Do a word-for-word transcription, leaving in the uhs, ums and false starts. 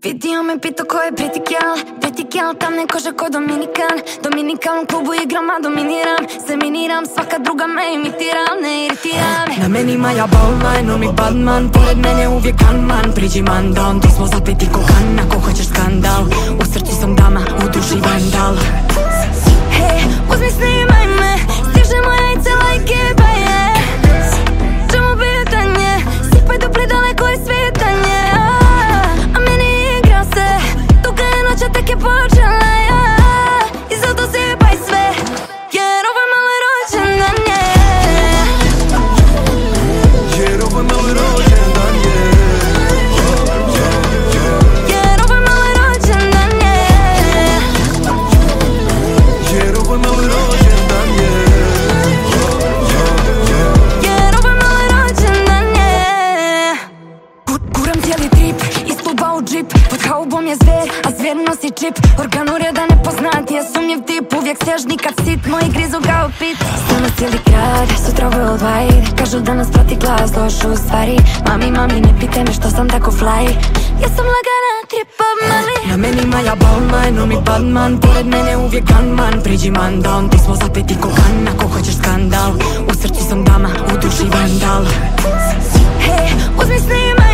Vidio me pito ko je pretty gal, pretty gal, tamne kože ko Dominikan. Dominikan u klubu igram, a dominiram, seminiram, svaka druga me imitiram, ne iritiram. Na meni Maja Balmain, on mi badman, pored mene uvijek gunman. Priđi mandan, ti smo zapeti ko kan, ako hoćeš skandal. U srcu sam dama, u duši vandal. Hej, uzmi snimaj me, stiže moja i cela ekipa je. Čemu pitanje, sipaj dupli daleko i svitanje. A meni igra se, tuga je noća tek je počela, ja. I zato sipaj sve, jer ovo je mali rođendan je. Jer ovo je mali rođendan je. Jer ovo je mali rođendan je. Jer ovo je mali rođendan je. Jer ovo je mali rođendan je. Kuram cijeli trip, iz kluba u džip. Pod haubom je zver, a zver nosi čip. Organ ureda nepoznat je sumnjiv tip. Uvijek snježni kad sit, moji grizu kao pit. Stano cijeli grad, sutra worldwide. Kažu da nas prati glas, loš u stvari. Mami, mami, ne pitaj me što sam tako fly. Ja sam lagana, tripa mali. Na meni Maja Balmain, on mi badman, pored mene uvijek gunman. Priđi mandan, ti smo zapeti ko kan, ako hoćeš skandal. U srcu sam dama, u duši vandal. Hej, uzmi snimaj